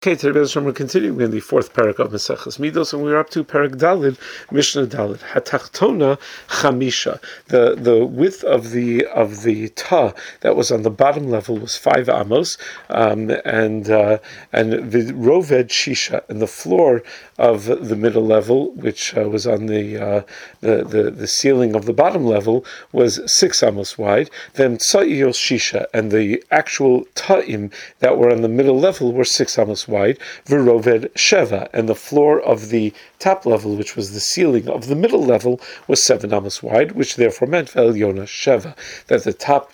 Okay, today we're continuing in the fourth parak of Maseches Midos, and we're up to parak Dalid, Mishnah Dalid. Hatachtona Chamisha. The width of the ta that was on the bottom level was 5 amos, and the roved shisha, and the floor of the middle level, which was on the ceiling of the bottom level, was 6 amos wide. Then tzayil shisha, and the actual ta'im that were on the middle level were 6 amos wide, v'roved sheva, and the floor of the top level, which was the ceiling of the middle level, was 7 amos wide, which therefore meant ve'elyona sheva, that the top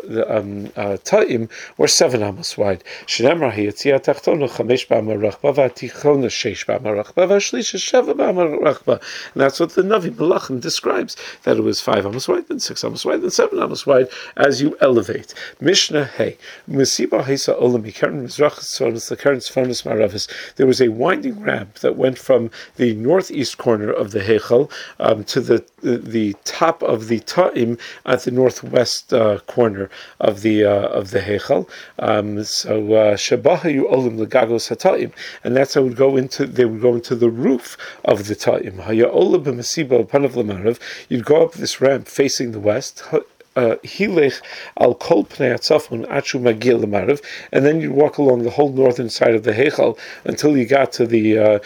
ta'im were 7 amos wide. Shneimar hayatzia tachtona 5 b'amar rachba v'atichona 6 b'amar rachba v'ashlisha 7 b'amar rachba. And that's what the Navi Malachim describes, that it was 5 amos wide, then 6 amos wide, then 7 amos wide as you elevate. Mishnah Hey, Mesiba Hesa Olam Karen Mizrachas Tzvonos LeKaren Tzvonos Maravis. There was a winding ramp that went from the northeast corner of the Heichal to the top of the Ta'im at the northwest corner of the Heichal. So Shabahayu Olam Legagos HaTa'im, and that's how they would go into the roof of the Ta'im. Haya Olam b'Mesiba Panav Lamarav. You'd go up this ramp facing the west. Hilech al kol pnei atzafon achu magil lemarav, and then you'd walk along the whole northern side of the Heichal until you got to the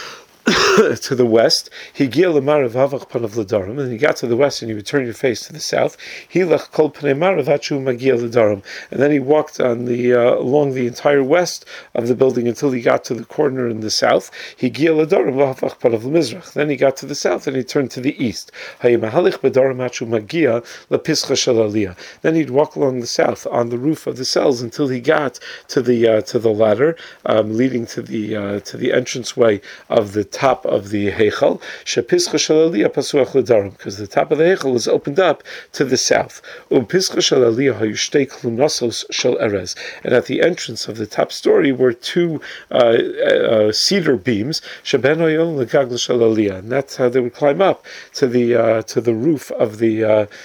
to the west. Higia lemarav havach panav l'darim, and you got to the west and you would turn your face to the south. Hilech kol pnei marav achu magil l'darim, and then he walked on along the entire west of the building until he got to the corner in the south. Higia l'darim havach panav l'mizrach, then he got to the south and he turned to the east. Hayimahalich b'darim achu magia lepischa shel aliyah, then he'd walk along the south on the roof of the cells until he got to the ladder leading to the entranceway of the top of the Heichal, shepischa shel aliyah pasuach l'darim, because the top of the Heichal is opened up to the south. Pischa shel aliyah hayu shtei klunasos shel erez, and at the entrance of the top story were 2 cedar beams, sheben oyon legagla shel aliyah, and that's how they would climb up to the roof of the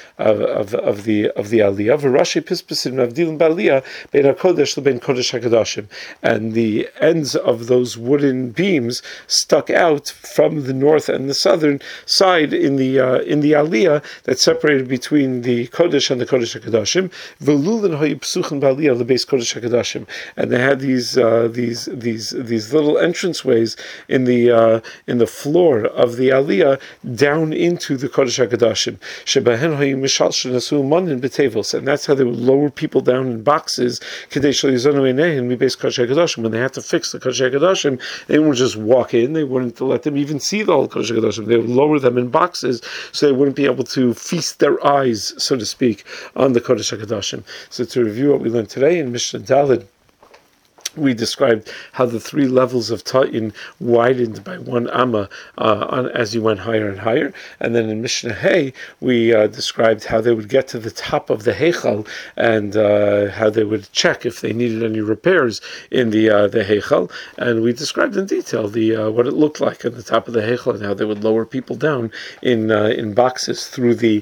aliyah. V'rashi pispasim navdilim b'aliyah bein hakodesh lebein kodesh hakadashim, and the ends of those wooden beams stuck out from the north and the southern side in the aliyah that separated between the kodesh and the kodesh hakadashim. V'lulin hayu psuchen b'aliyah lebeis kodesh hakadashim, and they had these little entranceways in the floor of the aliyah down into the kodesh hakadashim. Shebahen hayu mishal shenasu manin b'tevos, and that's how they would lower people down in boxes. Kadei shel yizonu einehen mibeis kodesh hakadashim, when they had to fix the kodesh hakadashim, they wouldn't just walk in. They wouldn't let them even see the whole Kodesh HaKadoshim. They would lower them in boxes so they wouldn't be able to feast their eyes, so to speak, on the Kodesh HaKadoshim. So to review what we learned today in Mishnah Dalid, we described how the 3 levels of ta'in widened by 1 amma as you went higher and higher. And then in Mishnah Hey, we described how they would get to the top of the Heichal and how they would check if they needed any repairs in the Heichal. And we described in detail what it looked like at the top of the Heichal and how they would lower people down in boxes through the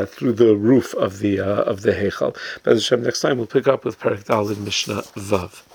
roof of the Heichal. But next time we'll pick up with Parak Dalid Mishnah Vav.